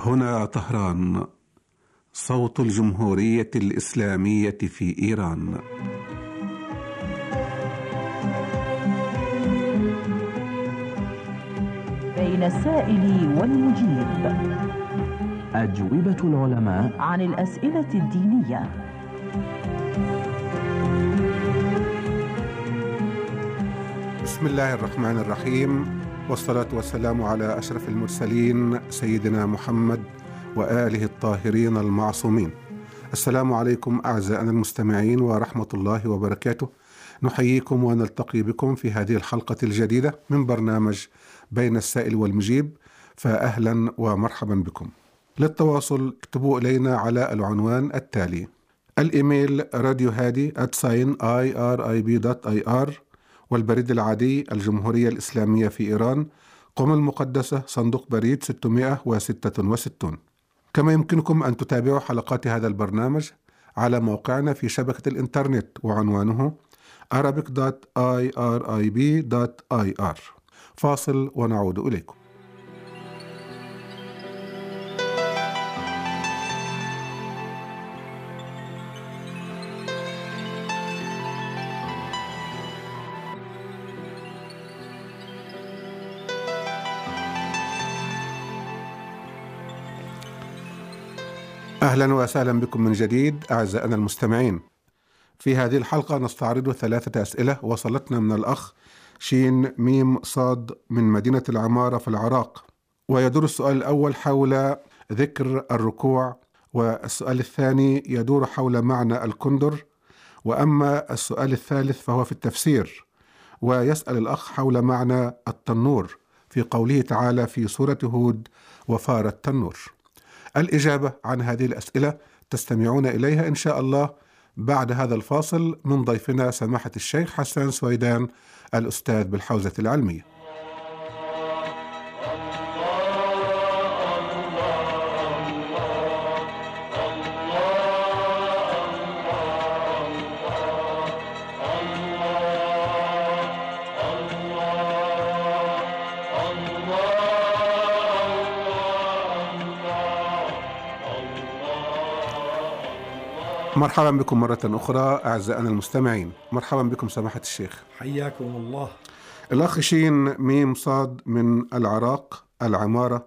هنا طهران، صوت الجمهورية الإسلامية في إيران. بين السائل والمجيب، أجوبة العلماء عن الأسئلة الدينية. بسم الله الرحمن الرحيم، والصلاة والسلام على أشرف المرسلين سيدنا محمد وآله الطاهرين المعصومين. السلام عليكم أعزائنا المستمعين ورحمة الله وبركاته. نحييكم ونلتقي بكم في هذه الحلقة الجديدة من برنامج بين السائل والمجيب، فأهلا ومرحبا بكم. للتواصل اكتبوا إلينا على العنوان التالي: الإيميل radiohadi@irib.ir، والبريد العادي الجمهورية الإسلامية في إيران، قم المقدسة، صندوق بريد 666. كما يمكنكم أن تتابعوا حلقات هذا البرنامج على موقعنا في شبكة الإنترنت، وعنوانه arabic.irib.ir. فاصل ونعود إليكم. أهلا وسهلا بكم من جديد أعزائنا المستمعين. في هذه الحلقة نستعرض 3 أسئلة وصلتنا من الأخ شين ميم صاد من مدينة العمارة في العراق، ويدور السؤال الأول حول ذكر الركوع، والسؤال الثاني يدور حول معنى الكندر، وأما السؤال الثالث فهو في التفسير، ويسأل الأخ حول معنى التنور في قوله تعالى في سورة هود: وفار التنور. الإجابة عن هذه الأسئلة تستمعون إليها إن شاء الله بعد هذا الفاصل من ضيفنا سماحة الشيخ حسان سويدان، الأستاذ بالحوزة العلمية. مرحبا بكم مرة أخرى أعزائنا المستمعين. مرحبا بكم سماحة الشيخ. حياكم الله. الأخ شين ميم صاد من العراق العمارة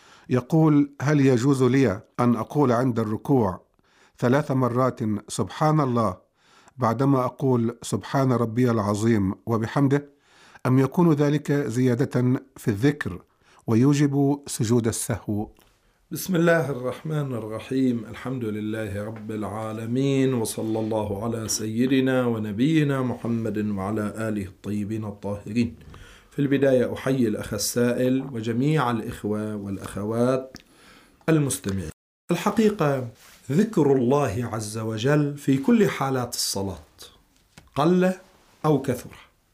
يقول: هل يجوز لي أن أقول عند الركوع 3 مرات سبحان الله بعدما أقول سبحان ربي العظيم وبحمده، أم يكون ذلك زيادة في الذكر ويوجب سجود السهو؟ بسم الله الرحمن الرحيم. الحمد لله رب العالمين، وصلى الله على سيدنا ونبينا محمد وعلى آله الطيبين الطاهرين. في البداية أحيي الأخ السائل وجميع الإخوة والأخوات المستمعين. الحقيقة ذكر الله عز وجل في كل حالات الصلاة قل أو كثر،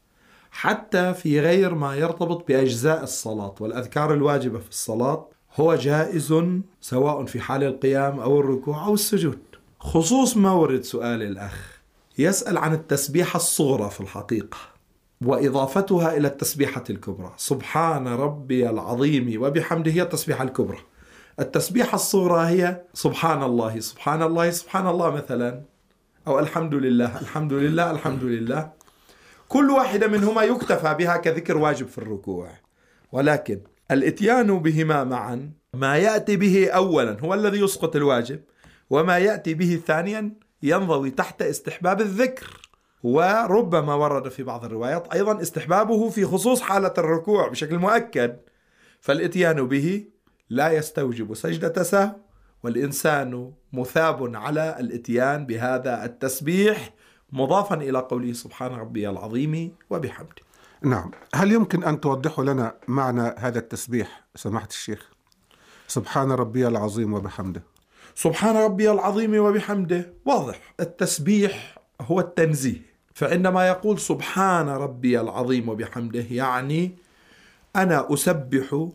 حتى في غير ما يرتبط بأجزاء الصلاة والأذكار الواجبة في الصلاة، هو جائز سواء في حال القيام أو الركوع أو السجود. خصوص ما ورد سؤال الأخ يسأل عن التسبيحة الصغرى في الحقيقة وإضافتها إلى التسبيحة الكبرى. سبحان ربي العظيم وبحمده هي التسبيحة الكبرى. التسبيحة الصغرى هي سبحان الله سبحان الله سبحان الله مثلا، أو الحمد لله الحمد لله الحمد لله. كل واحدة منهما يكتفى بها كذكر واجب في الركوع، ولكن الاتيان بهما معا، ما يأتي به أولا هو الذي يسقط الواجب، وما يأتي به ثانيا ينضوي تحت استحباب الذكر. وربما ورد في بعض الروايات أيضا استحبابه في خصوص حالة الركوع بشكل مؤكد، فالاتيان به لا يستوجب سجدة سهو، والإنسان مثاب على الاتيان بهذا التسبيح مضافا إلى قوله سبحان ربي العظيم وبحمده. نعم، هل يمكن أن توضحوا لنا معنى هذا التسبيح سماحة الشيخ؟ سبحان ربي العظيم وبحمده. سبحان ربي العظيم وبحمده واضح. التسبيح هو التنزيه، فعندما يقول سبحان ربي العظيم وبحمده يعني أنا أسبح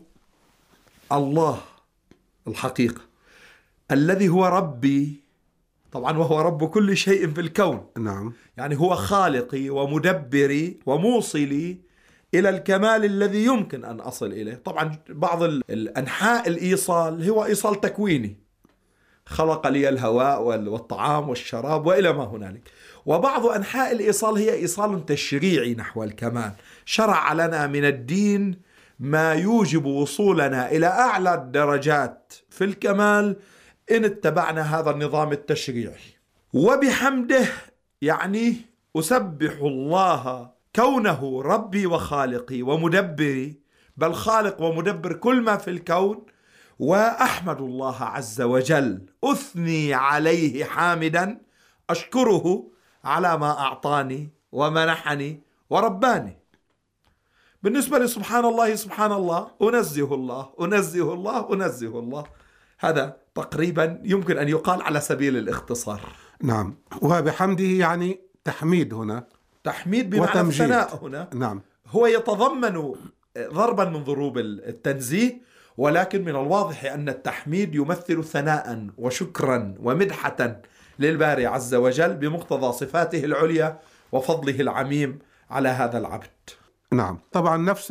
الله الحقيقة الذي هو ربي، طبعا وهو رب كل شيء في الكون. نعم، يعني هو خالقي ومدبري وموصلي إلى الكمال الذي يمكن أن أصل إليه. طبعا بعض الأنحاء الإيصال هو إيصال تكويني، خلق لي الهواء والطعام والشراب وإلى ما هنالك، وبعض أنحاء الإيصال هي إيصال تشريعي نحو الكمال، شرع لنا من الدين ما يوجب وصولنا إلى أعلى الدرجات في الكمال إن اتبعنا هذا النظام التشريعي. وبحمده يعني أسبح الله كونه ربي وخالقي ومدبري، بل خالق ومدبر كل ما في الكون، وأحمد الله عز وجل، أثني عليه حامدا أشكره على ما أعطاني ومنحني ورباني. بالنسبة لسبحان الله سبحان الله، أنزه الله أنزه الله أنزه الله. هذا تقريبا يمكن أن يقال على سبيل الاختصار. نعم. وبحمده يعني تحميد هنا، تحميد بمعنى الثناء هنا. نعم. هو يتضمن ضربا من ضروب التنزيه، ولكن من الواضح أن التحميد يمثل ثناء وشكرا ومدحة للباري عز وجل بمقتضى صفاته العليا وفضله العميم على هذا العبد. نعم. طبعا نفس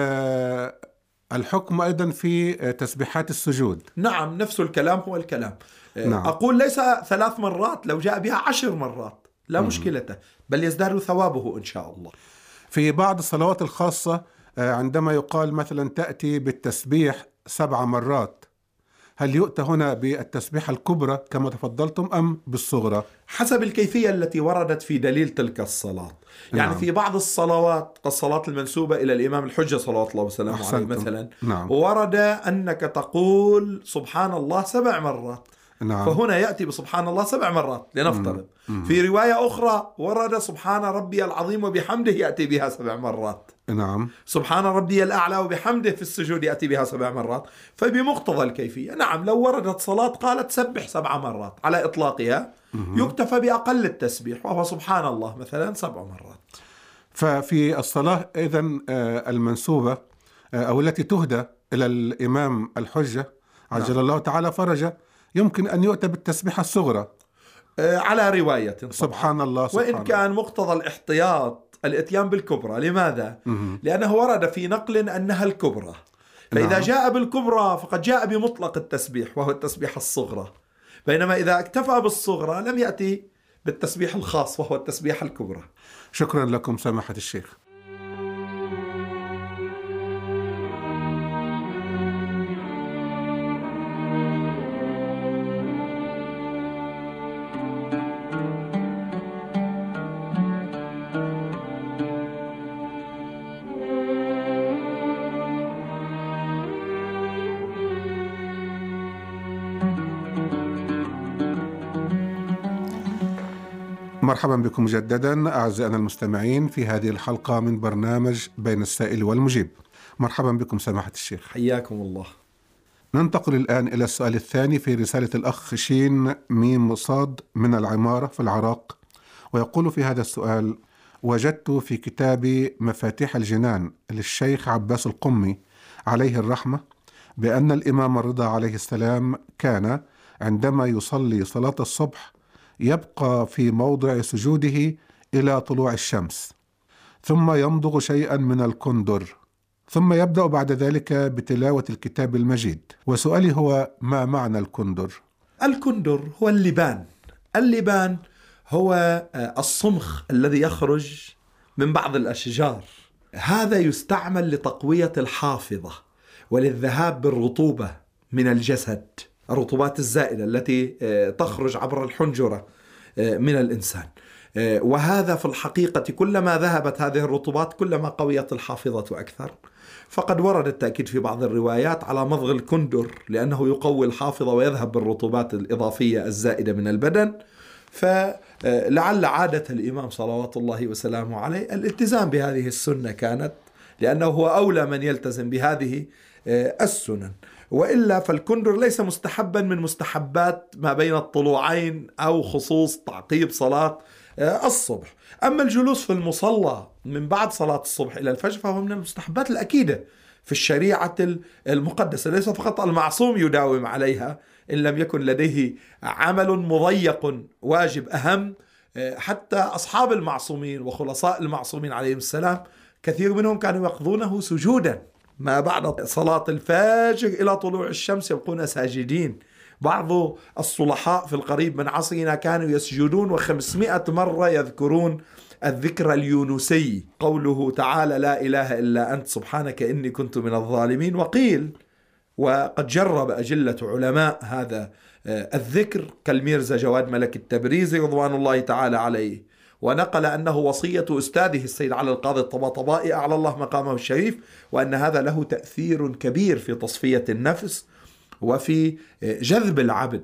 الحكم أيضا في تسبيحات السجود. نعم، نفس الكلام هو الكلام. نعم. أقول ليس 3 مرات، لو جاء بها 10 مرات لا مشكلة، بل يزداد ثوابه إن شاء الله. في بعض الصلوات الخاصة عندما يقال مثلا تأتي بالتسبيح 7 مرات، هل يؤتى هنا بالتسبيحة الكبرى كما تفضلتم أم بالصغرى؟ حسب الكيفية التي وردت في دليل تلك الصلاة. يعني نعم. في بعض الصلوات كالصلاة المنسوبة إلى الإمام الحجة صلوات الله وسلامه عليه مثلا، نعم. ورد أنك تقول سبحان الله 7 مرات. نعم. فهنا يأتي بسبحان الله 7 مرات لنفترض. في رواية أخرى ورد سبحان ربي العظيم وبحمده، يأتي بها 7 مرات. نعم. سبحان ربي الأعلى وبحمده في السجود يأتي بها 7 مرات. فبمقتضى الكيفية نعم، لو وردت صلاة قالت سبح 7 مرات على إطلاقها، يكتفى بأقل التسبيح وهو سبحان الله مثلا 7 مرات. ففي الصلاة إذن المنسوبة أو التي تهدى إلى الإمام الحجة عجل الله تعالى فرجه، يمكن أن يؤتى بالتسبيحة الصغرى على رواية سبحان الله سبحان وإن كان مقتضى الاحتياط الاتيان بالكبرى. لماذا؟ لأنه ورد في نقل أنها الكبرى، فإذا نعم. جاء بالكبرى فقد جاء بمطلق التسبيح وهو التسبيح الصغرى، بينما إذا اكتفى بالصغرى لم يأتي بالتسبيح الخاص وهو التسبيح الكبرى. شكرا لكم سماحة الشيخ. مرحبا بكم مجددا أعزائنا المستمعين في هذه الحلقة من برنامج بين السائل والمجيب. مرحبا بكم سماحة الشيخ. حياكم الله. ننتقل الآن إلى السؤال الثاني في رسالة الأخ شين ميم صاد من العمارة في العراق، ويقول في هذا السؤال: وجدت في كتاب مفاتيح الجنان للشيخ عباس القمي عليه الرحمة بأن الإمام الرضا عليه السلام كان عندما يصلي صلاة الصبح يبقى في موضع سجوده إلى طلوع الشمس، ثم يمضغ شيئا من الكندر، ثم يبدأ بعد ذلك بتلاوة الكتاب المجيد. وسؤالي هو: ما معنى الكندر؟ الكندر هو اللبان. اللبان هو الصمخ الذي يخرج من بعض الأشجار، هذا يستعمل لتقوية الحافظة وللذهاب بالرطوبة من الجسد، الرطوبات الزائدة التي تخرج عبر الحنجرة من الإنسان. وهذا في الحقيقة كلما ذهبت هذه الرطوبات كلما قويت الحافظة أكثر. فقد ورد التأكيد في بعض الروايات على مضغ الكندر لأنه يقوي الحافظة ويذهب بالرطوبات الإضافية الزائدة من البدن. فلعل عادة الإمام صلوات الله وسلامه عليه الالتزام بهذه السنة كانت، لأنه هو أولى من يلتزم بهذه السنن، وإلا فالكندر ليس مستحبا من مستحبات ما بين الطلوعين أو خصوص تعقيب صلاة الصبح. أما الجلوس في المصلى من بعد صلاة الصبح إلى الفجر فهو من المستحبات الأكيدة في الشريعة المقدسة، ليس فقط المعصوم يداوم عليها إن لم يكن لديه عمل مضيق واجب أهم. حتى أصحاب المعصومين وخلصاء المعصومين عليهم السلام كثير منهم كانوا يقضونه سجودا، ما بعد صلاة الفجر إلى طلوع الشمس يبقون ساجدين. بعض الصلحاء في القريب من عصرنا كانوا يسجدون 500 مرة يذكرون الذكر اليونسي، قوله تعالى لا إله إلا أنت سبحانك إني كنت من الظالمين. وقيل وقد جرب أجلة علماء هذا الذكر كالميرزا جواد ملك التبريزي رضوان الله تعالى عليه، ونقل أنه وصية أستاذه السيد علي القاضي الطباطبائي أعلى الله مقامه الشريف، وأن هذا له تأثير كبير في تصفية النفس وفي جذب العبد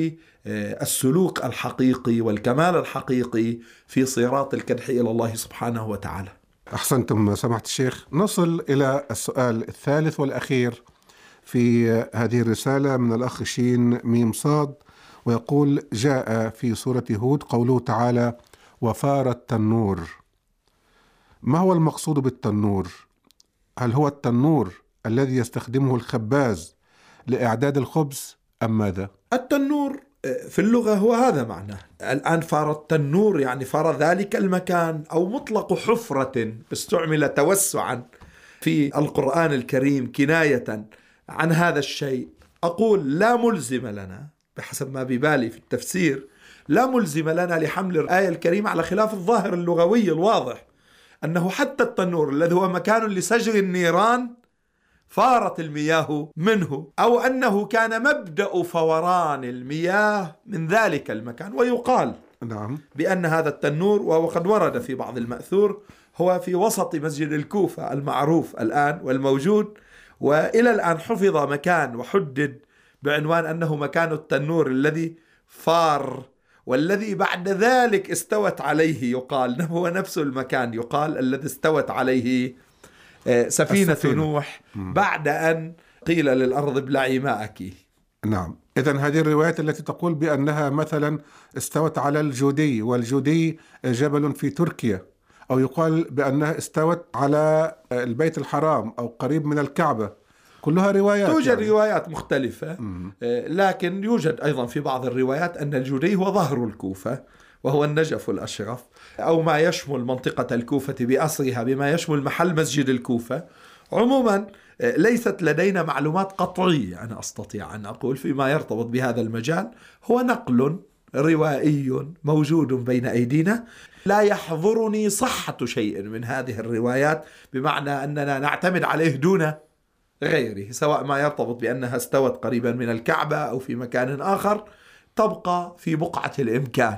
للسلوك الحقيقي والكمال الحقيقي في صراط الكدح إلى الله سبحانه وتعالى. أحسنتم سماحة الشيخ. نصل إلى السؤال الثالث والأخير في هذه الرسالة من الأخ شين ميم صاد، ويقول: جاء في سورة هود قوله تعالى وفار التنور. ما هو المقصود بالتنور؟ هل هو التنور الذي يستخدمه الخباز لإعداد الخبز أم ماذا؟ التنور في اللغة هو هذا معناه. الآن فار التنور يعني فار ذلك المكان، أو مطلق حفرة استعمل توسعا في القرآن الكريم كناية عن هذا الشيء. أقول لا ملزم لنا بحسب ما ببالي في التفسير، لا ملزم لنا لحمل الآية الكريمة على خلاف الظاهر اللغوي الواضح، أنه حتى التنور الذي هو مكان لسجر النيران فارت المياه منه، أو أنه كان مبدأ فوران المياه من ذلك المكان. ويقال بأن هذا التنور، وقد ورد في بعض المأثور، هو في وسط مسجد الكوفة المعروف الآن والموجود، وإلى الآن حفظ مكان وحدد بعنوان أنه مكان التنور الذي فار، والذي بعد ذلك استوت عليه، يقال هو نفس المكان يقال الذي استوت عليه سفينة نوح بعد أن قيل للأرض ابلعي ماءك. نعم. إذن هذه الروايات التي تقول بأنها مثلا استوت على الجودي، والجودي جبل في تركيا، أو يقال بأنها استوت على البيت الحرام أو قريب من الكعبة، كلها روايات. توجد روايات مختلفة، لكن يوجد أيضا في بعض الروايات أن الجودي هو ظهر الكوفة وهو النجف الأشرف، أو ما يشمل منطقة الكوفة بأسرها بما يشمل محل مسجد الكوفة. عموما ليست لدينا معلومات قطعية أنا أستطيع أن أقول فيما يرتبط بهذا المجال، هو نقل روائي موجود بين أيدينا، لا يحضرني صحة شيء من هذه الروايات، بمعنى أننا نعتمد عليه دون غيره، سواء ما يرتبط بأنها استوت قريبا من الكعبة أو في مكان آخر، تبقى في بقعة الإمكان،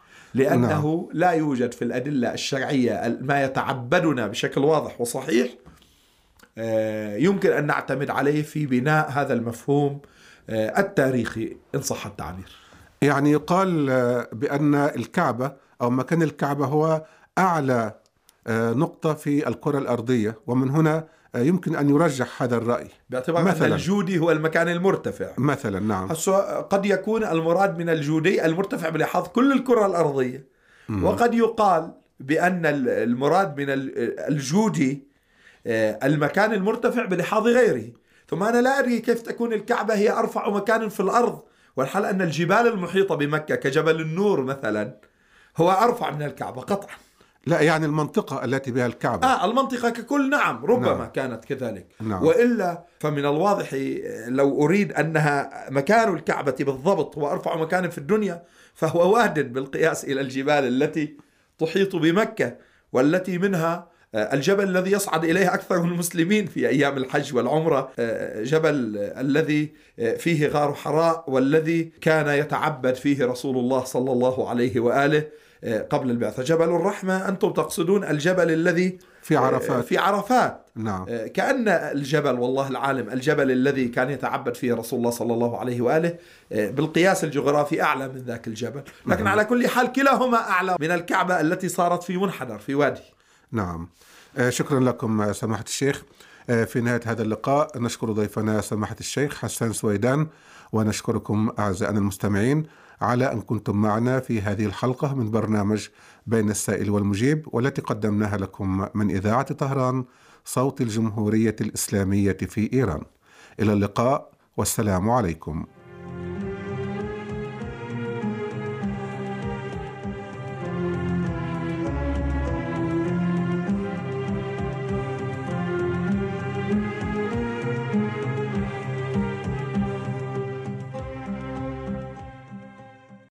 لأنه لا يوجد في الأدلة الشرعية ما يتعبدنا بشكل واضح وصحيح يمكن أن نعتمد عليه في بناء هذا المفهوم التاريخي إن صح التعبير. يعني يقال بأن الكعبة أو مكان الكعبة هو أعلى نقطة في الكرة الأرضية، ومن هنا يمكن أن يرجح هذا الرأي باعتبار أن الجودي هو المكان المرتفع مثلا. نعم. قد يكون المراد من الجودي المرتفع بلحاظ كل الكرة الأرضية، وقد يقال بأن المراد من الجودي المكان المرتفع بلحاظ غيره. ثم أنا لا أدري كيف تكون الكعبة هي أرفع مكان في الأرض، والحال أن الجبال المحيطة بمكة كجبل النور مثلا هو أرفع من الكعبة قطعا. لا، يعني المنطقة التي بها الكعبة المنطقة ككل نعم ربما كانت كذلك. وإلا فمن الواضح لو أريد أنها مكان الكعبة بالضبط هو أرفع مكان في الدنيا، فهو واد بالقياس إلى الجبال التي تحيط بمكة، والتي منها الجبل الذي يصعد إليه أكثر المسلمين في أيام الحج والعمرة، جبل الذي فيه غار حراء، والذي كان يتعبد فيه رسول الله صلى الله عليه وآله قبل البعثة. جبل الرحمة أنتم تقصدون الجبل الذي في عرفات. نعم. كأن الجبل والله العالم الجبل الذي كان يتعبد فيه رسول الله صلى الله عليه وآله بالقياس الجغرافي أعلى من ذاك الجبل، لكن على كل حال كلاهما أعلى من الكعبة التي صارت في منحدر في وادي. نعم. شكرا لكم سماحة الشيخ. في نهاية هذا اللقاء نشكر ضيفنا سماحة الشيخ حسان سويدان، ونشكركم أعزائنا المستمعين على أن كنتم معنا في هذه الحلقة من برنامج بين السائل والمجيب، والتي قدمناها لكم من إذاعة طهران صوت الجمهورية الإسلامية في إيران. إلى اللقاء والسلام عليكم.